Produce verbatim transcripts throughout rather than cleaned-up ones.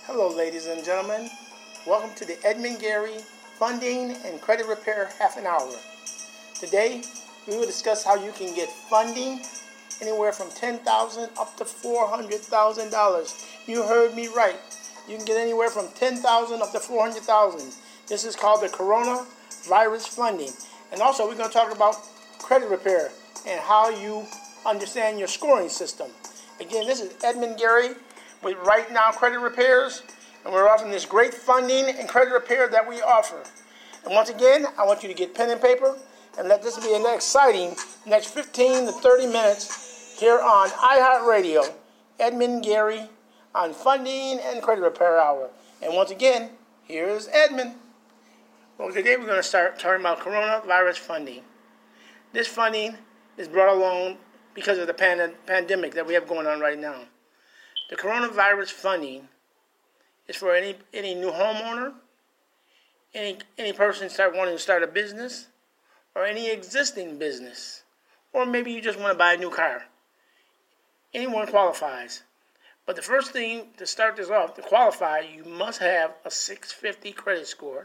Hello, ladies and gentlemen. Welcome to the Edmund Gary Funding and Credit Repair Half an Hour. Today, we will discuss how you can get funding anywhere from ten thousand dollars up to four hundred thousand dollars. You heard me right. You can get anywhere from ten thousand dollars up to four hundred thousand dollars. This is called the coronavirus funding. And also, we're going to talk about credit repair and how you understand your scoring system. Again, this is Edmund Gary with Right Now Credit Repairs, and we're offering this great funding and credit repair that we offer. And once again, I want you to get pen and paper and let this be an exciting next fifteen to thirty minutes here on iHeartRadio, Edmund Gary on Funding and Credit Repair Hour. And once again, here's Edmund. Well, today we're going to start talking about coronavirus funding. This funding is brought along because of the pan- pandemic that we have going on right now. The coronavirus funding is for any any new homeowner, any any person start wanting to start a business, or any existing business, or maybe you just want to buy a new car. Anyone qualifies. But the first thing to start this off, to qualify, you must have a six fifty credit score.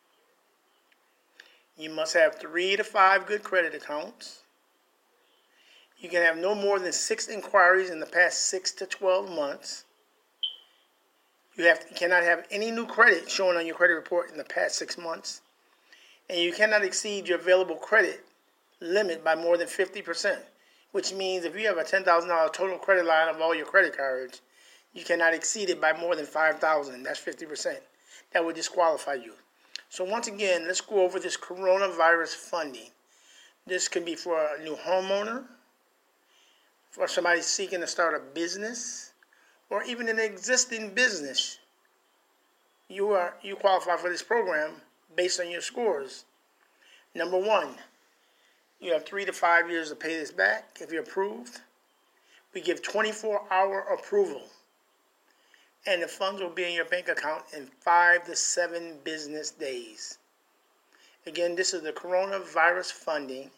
You must have three to five good credit accounts. You can have no more than six inquiries in the past six to twelve months. You have to, cannot have any new credit showing on your credit report in the past six months. And you cannot exceed your available credit limit by more than fifty percent, which means if you have a ten thousand dollars total credit line of all your credit cards, you cannot exceed it by more than five thousand dollars. That's fifty percent. That would disqualify you. So once again, let's go over this coronavirus funding. This can be for a new homeowner, for somebody seeking to start a business, or even an existing business. You are you qualify for this program based on your scores. Number one, you have three to five years to pay this back if you're approved. We give twenty-four hour approval, and the funds will be in your bank account in five to seven business days. Again, this is the coronavirus funding.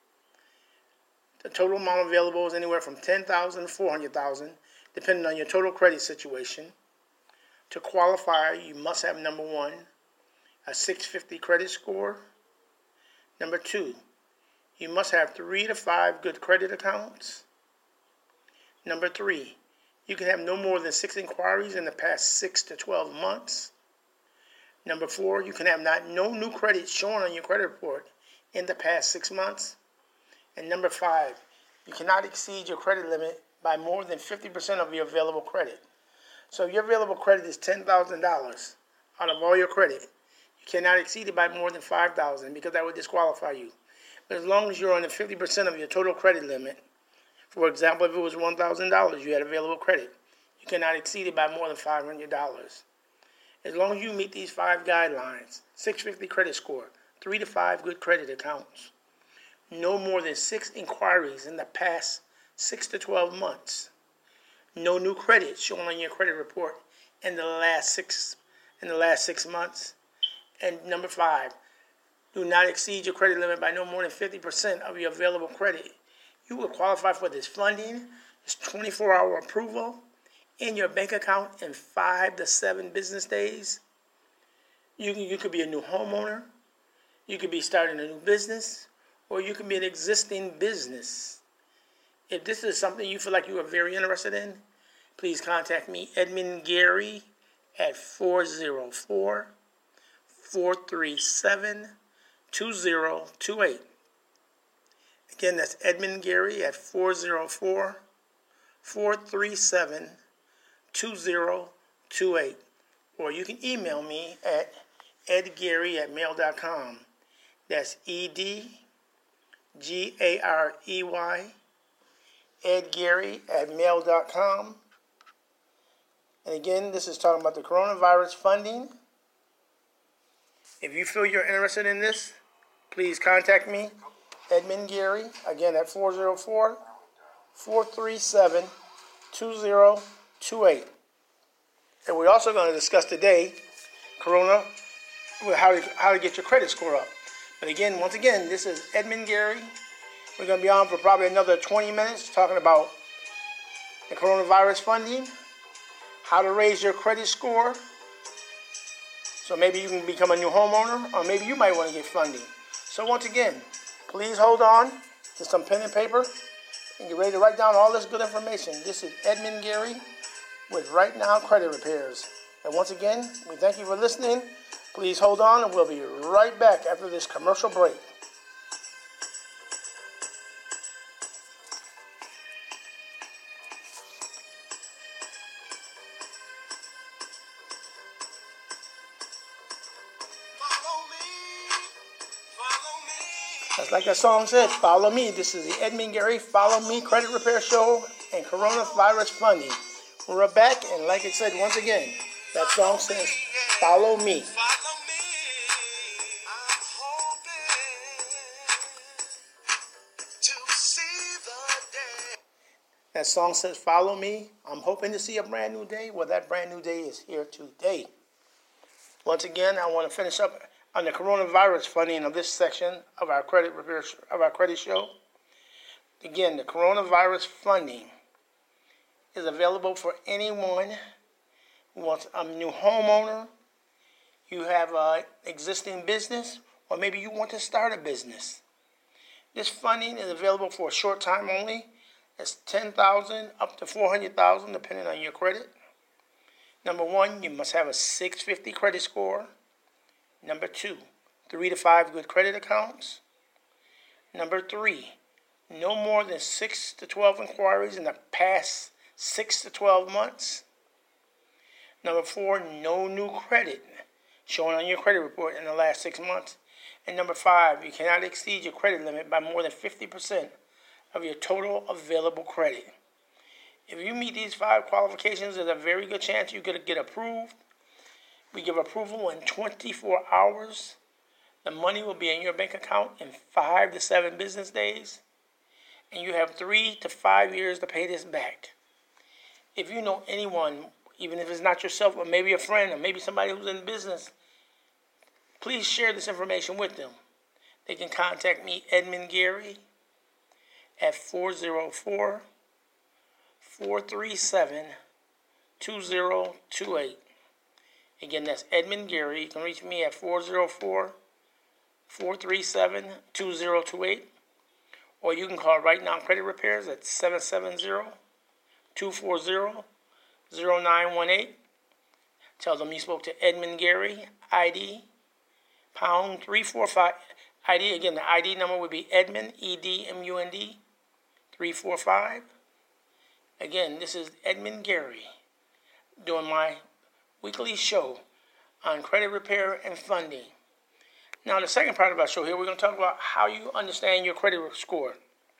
The total amount available is anywhere from ten thousand dollars to four hundred thousand dollars, depending on your total credit situation. To qualify, you must have, number one, a six fifty credit score. Number two, you must have three to five good credit accounts. Number three, you can have no more than six inquiries in the past six to twelve months. Number four, you can have not no new credit shown on your credit report in the past six months. And number five, you cannot exceed your credit limit by more than fifty percent of your available credit. So if your available credit is ten thousand dollars out of all your credit, you cannot exceed it by more than five thousand dollars because that would disqualify you. But as long as you're on the fifty percent of your total credit limit, for example, if it was one thousand dollars you had available credit, you cannot exceed it by more than five hundred dollars. As long as you meet these five guidelines, six fifty credit score, three to five good credit accounts, no more than six inquiries in the past six to twelve months, no new credit shown on your credit report in the last six in the last six months, and number five, do not exceed your credit limit by no more than fifty percent of your available credit. You will qualify for this funding, this twenty-four hour approval in your bank account in five to seven business days. You can, you could be a new homeowner, you could be starting a new business, or you can be an existing business. If this is something you feel like you are very interested in, please contact me, Edmund Gary, at four oh four, four three seven, two oh two eight. Again, that's Edmund Gary at four oh four, four three seven, two oh two eight. Or you can email me at edgary at mail dot com. That's E D G A R E Y, edgary at mail dot com. And again, this is talking about the coronavirus funding. If you feel you're interested in this, please contact me, Edmund Gary, again at four oh four, four three seven, two oh two eight. And we're also going to discuss today, Corona, how to, how to get your credit score up. But again, once again, this is Edmund Gary. We're going to be on for probably another twenty minutes talking about the coronavirus funding, how to raise your credit score. So maybe you can become a new homeowner, or maybe you might want to get funding. So once again, please hold on to some pen and paper and get ready to write down all this good information. This is Edmund Gary with Right Now Credit Repairs. And once again, we thank you for listening. Please hold on, and we'll be right back after this commercial break. That's like that song said, follow me. This is the Edmund Gary Follow Me Credit Repair Show and Coronavirus Funding. We're back, and like I said, once again, that song says, follow me. That song says, follow me. I'm hoping to see a brand new day. Well, that brand new day is here today. Once again, I want to finish up on the coronavirus funding of this section of our credit repair of our credit show. Again, the coronavirus funding is available for anyone who wants a new homeowner, you have an existing business, or maybe you want to start a business. This funding is available for a short time only. It's ten thousand dollars up to four hundred thousand dollars depending on your credit. Number one, you must have a six fifty credit score. Number two, three to five good credit accounts. Number three, no more than six to twelve inquiries in the past six to twelve months. Number four, no new credit shown on your credit report in the last six months. And number five, you cannot exceed your credit limit by more than fifty percent of your total available credit. If you meet these five qualifications, there's a very good chance you're going to get approved. We give approval in twenty-four hours. The money will be in your bank account in five to seven business days. And you have three to five years to pay this back. If you know anyone, even if it's not yourself, or maybe a friend, or maybe somebody who's in business, please share this information with them. They can contact me, Edmund Gary, at four oh four, four three seven, two oh two eight. Again, that's Edmund Gary. You can reach me at four oh four, four three seven, two oh two eight. Or you can call Right Now Credit Repairs at seven seven zero, two four zero, zero nine one eight. Tell them you spoke to Edmund Gary, I D, pound three four five. I D, again, the I D number would be Edmund, E D M U N D, three four five. Again, this is Edmund Gary doing my weekly show on credit repair and funding. Now, the second part of our show here, we're going to talk about how you understand your credit score.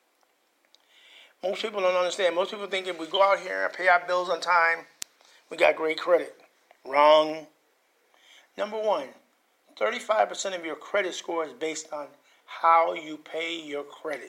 Most people don't understand. Most people think if we go out here and pay our bills on time, we got great credit. Wrong. Number one, thirty-five percent of your credit score is based on how you pay your credit.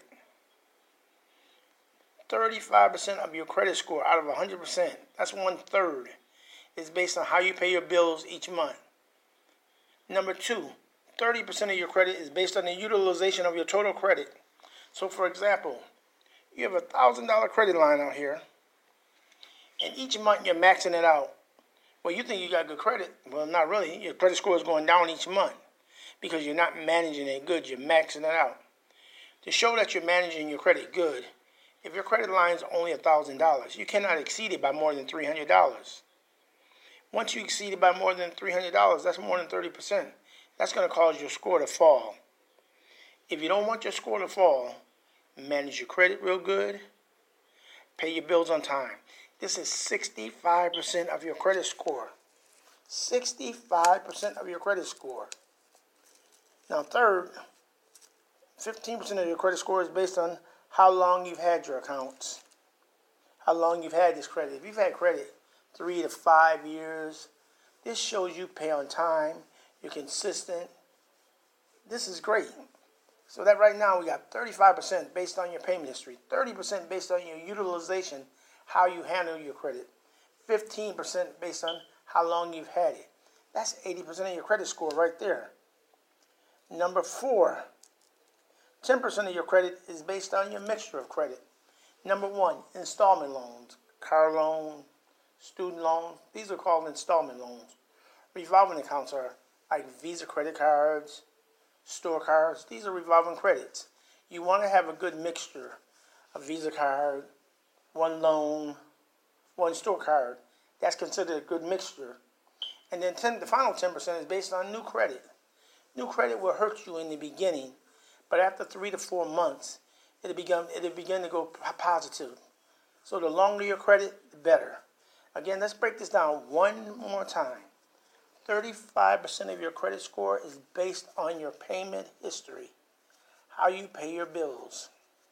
thirty-five percent of your credit score out of one hundred percent, that's one third, is based on how you pay your bills each month. Number two, thirty percent of your credit is based on the utilization of your total credit. So, for example, you have a one thousand dollars credit line out here, and each month you're maxing it out. Well, you think you got good credit. Well, not really. Your credit score is going down each month because you're not managing it good. You're maxing it out. To show that you're managing your credit good, if your credit line is only one thousand dollars, you cannot exceed it by more than three hundred dollars. Once you exceed it by more than three hundred dollars, that's more than thirty percent. That's going to cause your score to fall. If you don't want your score to fall, manage your credit real good, pay your bills on time. This is sixty-five percent of your credit score. sixty-five percent of your credit score. Now, third, fifteen percent of your credit score is based on how long you've had your accounts, how long you've had this credit. If you've had credit three to five years, this shows you pay on time, you're consistent. This is great. So that right now we got thirty-five percent based on your payment history, thirty percent based on your utilization, how you handle your credit, fifteen percent based on how long you've had it. That's eighty percent of your credit score right there. Number four, ten percent of your credit is based on your mixture of credit. Number one, installment loans, car loan, student loans. These are called installment loans. Revolving accounts are like Visa credit cards, store cards. These are revolving credits. You want to have a good mixture of Visa card, one loan, one store card. That's considered a good mixture. And then ten, the final ten percent is based on new credit. New credit will hurt you in the beginning, but after three to four months, it'll begin, it'll begin to go positive. So the longer your credit, the better. Again, let's break this down one more time. thirty-five percent of your credit score is based on your payment history, how you pay your bills.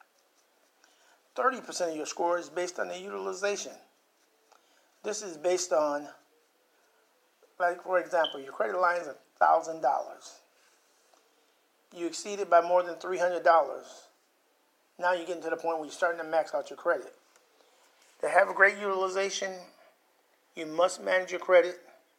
thirty percent of your score is based on the utilization. This is based on, like for example, your credit line is one thousand dollars. You exceed it by more than three hundred dollars. Now you're getting to the point where you're starting to max out your credit. To have a great utilization, you must manage your credit.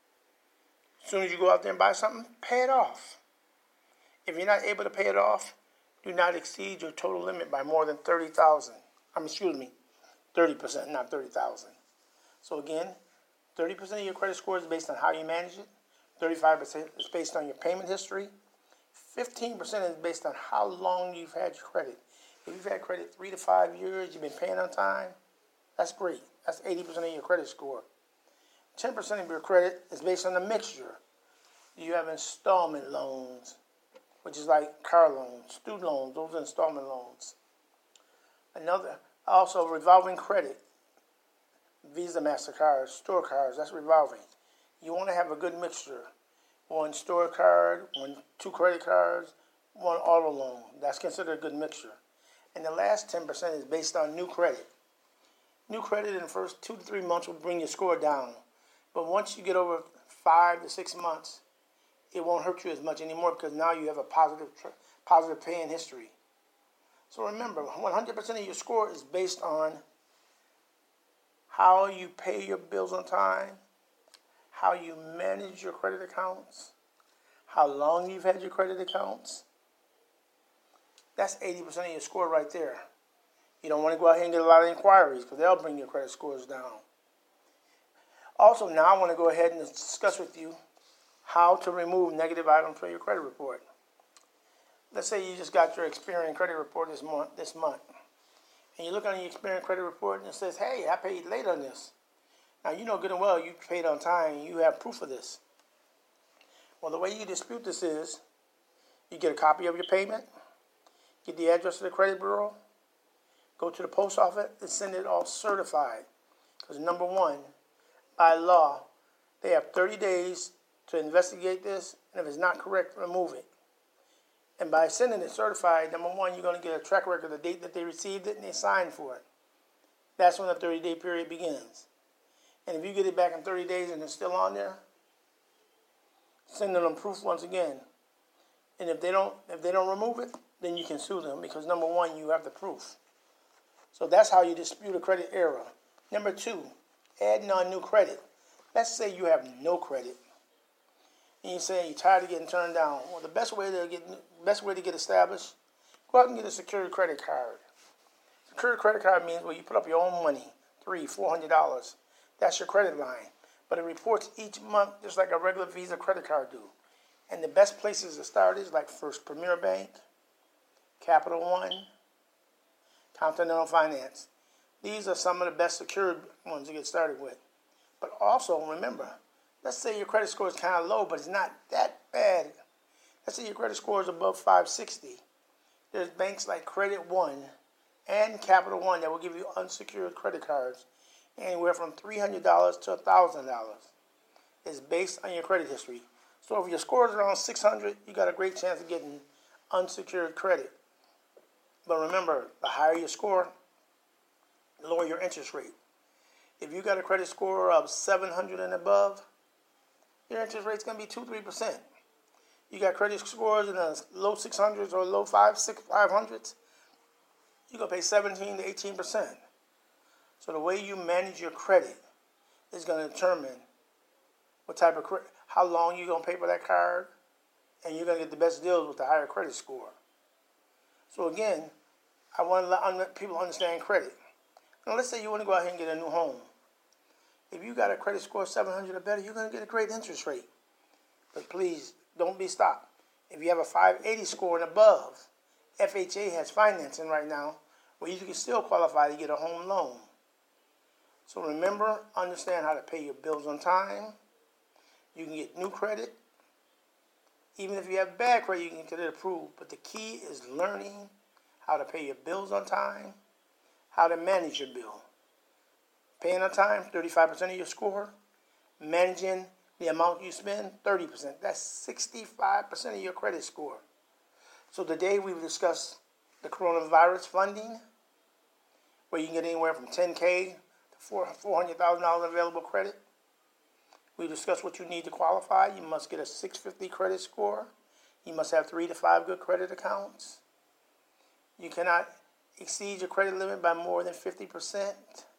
As soon as you go out there and buy something, pay it off. If you're not able to pay it off, do not exceed your total limit by more than thirty thousand dollars. I'm excuse me, thirty percent, not thirty thousand dollars. So again, thirty percent of your credit score is based on how you manage it. thirty-five percent is based on your payment history. fifteen percent is based on how long you've had your credit. If you've had credit three to five years, you've been paying on time, that's great. That's eighty percent of your credit score. ten percent of your credit is based on a mixture. You have installment loans, which is like car loans, student loans, those are installment loans. Another, also revolving credit, Visa, MasterCard, store cards, that's revolving. You want to have a good mixture. One store card, one two credit cards, one auto loan. That's considered a good mixture. And the last ten percent is based on new credit. New credit in the first two to three months will bring your score down. But once you get over five to six months, it won't hurt you as much anymore because now you have a positive positive paying history. So remember, one hundred percent of your score is based on how you pay your bills on time, how you manage your credit accounts, how long you've had your credit accounts. That's eighty percent of your score right there. You don't want to go out here and get a lot of inquiries because they'll bring your credit scores down. Also, now I want to go ahead and discuss with you how to remove negative items from your credit report. Let's say you just got your Experian credit report this month, this month, and you look on your Experian credit report and it says, hey, I paid late on this. Now, you know good and well you paid on time and you have proof of this. Well, the way you dispute this is you get a copy of your payment, get the address of the credit bureau, go to the post office and send it all certified. Because number one, by law, they have thirty days to investigate this, and if it's not correct, remove it. And by sending it certified, number one, you're going to get a track record of the date that they received it and they signed for it. That's when the thirty-day period begins. And if you get it back in thirty days and it's still on there, send them proof once again. And if they don't, if they don't remove it, then you can sue them because number one, you have the proof. So that's how you dispute a credit error. Number two, adding on new credit. Let's say you have no credit, and you say you're tired of getting turned down. Well, the best way to get best way to get established, go out and get a secured credit card. Secured credit card means well, you put up your own money, three, four hundred dollars. That's your credit line, but it reports each month just like a regular Visa credit card do. And the best places to start is like First Premier Bank, Capital One, Continental Finance. These are some of the best secured ones to get started with. But also remember, let's say your credit score is kind of low, but it's not that bad. Let's say your credit score is above five sixty. There's banks like Credit One and Capital One that will give you unsecured credit cards anywhere from three hundred dollars to one thousand dollars. It's based on your credit history. So if your score is around six hundred, you got a great chance of getting unsecured credit. But remember, the higher your score, the lower your interest rate. If you got a credit score of seven hundred and above, your interest rate's going to be two to three percent. You got credit scores in the low six hundreds or low five hundreds, you're going to pay seventeen to eighteen percent. So the way you manage your credit is going to determine what type of credit, how long you're going to pay for that card, and you're going to get the best deals with the higher credit score. So again, I want to let people understand credit. Now let's say you want to go out here and get a new home. If you got a credit score of seven hundred or better, you're going to get a great interest rate. But please, don't be stopped. If you have a five eighty score and above, F H A has financing right now where you can still qualify to get a home loan. So remember, understand how to pay your bills on time. You can get new credit. Even if you have bad credit, you can get it approved. But the key is learning how to pay your bills on time, how to manage your bill. Paying on time, thirty-five percent of your score. Managing the amount you spend, thirty percent. That's sixty-five percent of your credit score. So today we've discussed the coronavirus funding, where you can get anywhere from ten K to four hundred thousand dollars available credit. We discussed what you need to qualify. You must get a six fifty credit score. You must have three to five good credit accounts. You cannot exceed your credit limit by more than fifty percent.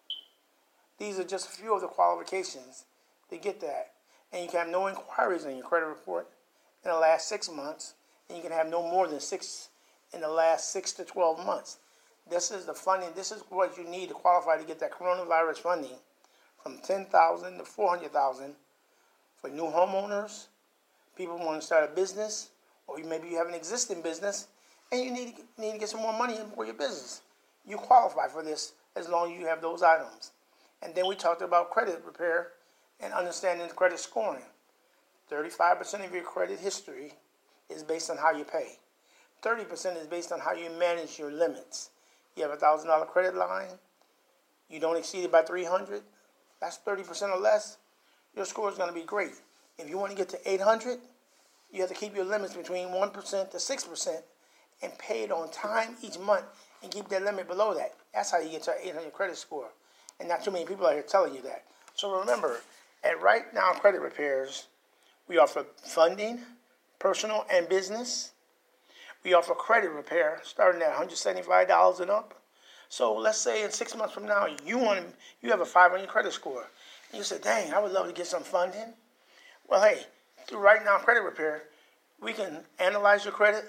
These are just a few of the qualifications to get that. And you can have no inquiries on your credit report in the last six months. And you can have no more than six in the last six to twelve months. This is the funding. This is what you need to qualify to get that coronavirus funding from ten thousand dollars to four hundred thousand dollars for new homeowners, people who want to start a business, or maybe you have an existing business and you need to, need to get some more money for your business. You qualify for this as long as you have those items. And then we talked about credit repair and understanding credit scoring. thirty-five percent of your credit history is based on how you pay. thirty percent is based on how you manage your limits. You have a one thousand dollars credit line, you don't exceed it by three hundred dollars, that's thirty percent or less, your score is going to be great. If you want to get to eight hundred dollars, you have to keep your limits between one percent to six percent and pay it on time each month and keep that limit below that. That's how you get to an eight hundred credit score. And not too many people out here telling you that. So remember, at Right Now Credit Repairs, we offer funding, personal and business. We offer credit repair starting at one hundred seventy-five dollars and up. So let's say in six months from now, you want to, you have a five hundred credit score. And you say, dang, I would love to get some funding. Well, hey, through Right Now Credit Repair, we can analyze your credit,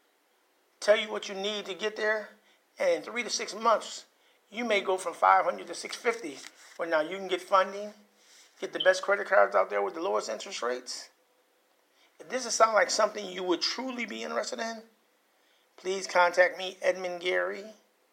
tell you what you need to get there, and in three to six months, you may go from five hundred to six fifty, where now you can get funding, get the best credit cards out there with the lowest interest rates. If this does sound like something you would truly be interested in, please contact me, Edmund Gary,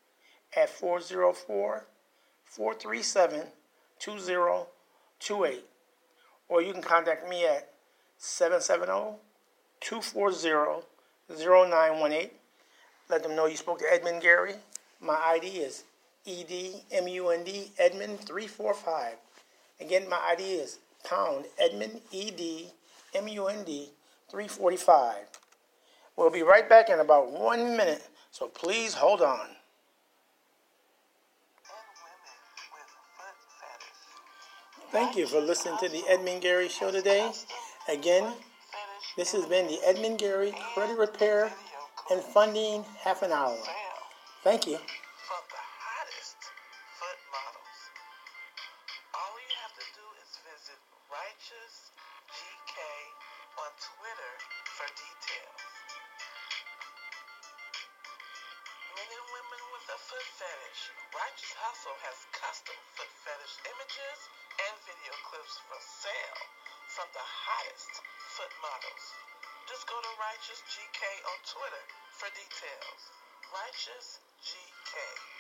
at four oh four, four three seven, two oh two eight. Or you can contact me at seven seven zero, two four zero, zero nine one eight. Let them know you spoke to Edmund Gary. My I D is E D M U N D, Edmund three four five. Again, my I D is pound Edmund, E D M U N D three forty-five. We'll be right back in about one minute, so please hold on. Thank you for listening to the Edmund Gary Show today. Again, this has been the Edmund Gary Credit Repair and Funding Half an Hour. Thank you. For the hottest foot models, all you have to do is visit Righteous G K on Twitter for details. Men and women with a foot fetish, Righteous Hustle has custom foot fetish images and video clips for sale from the hottest foot models. Just go to Righteous G K on Twitter for details. Righteous G K.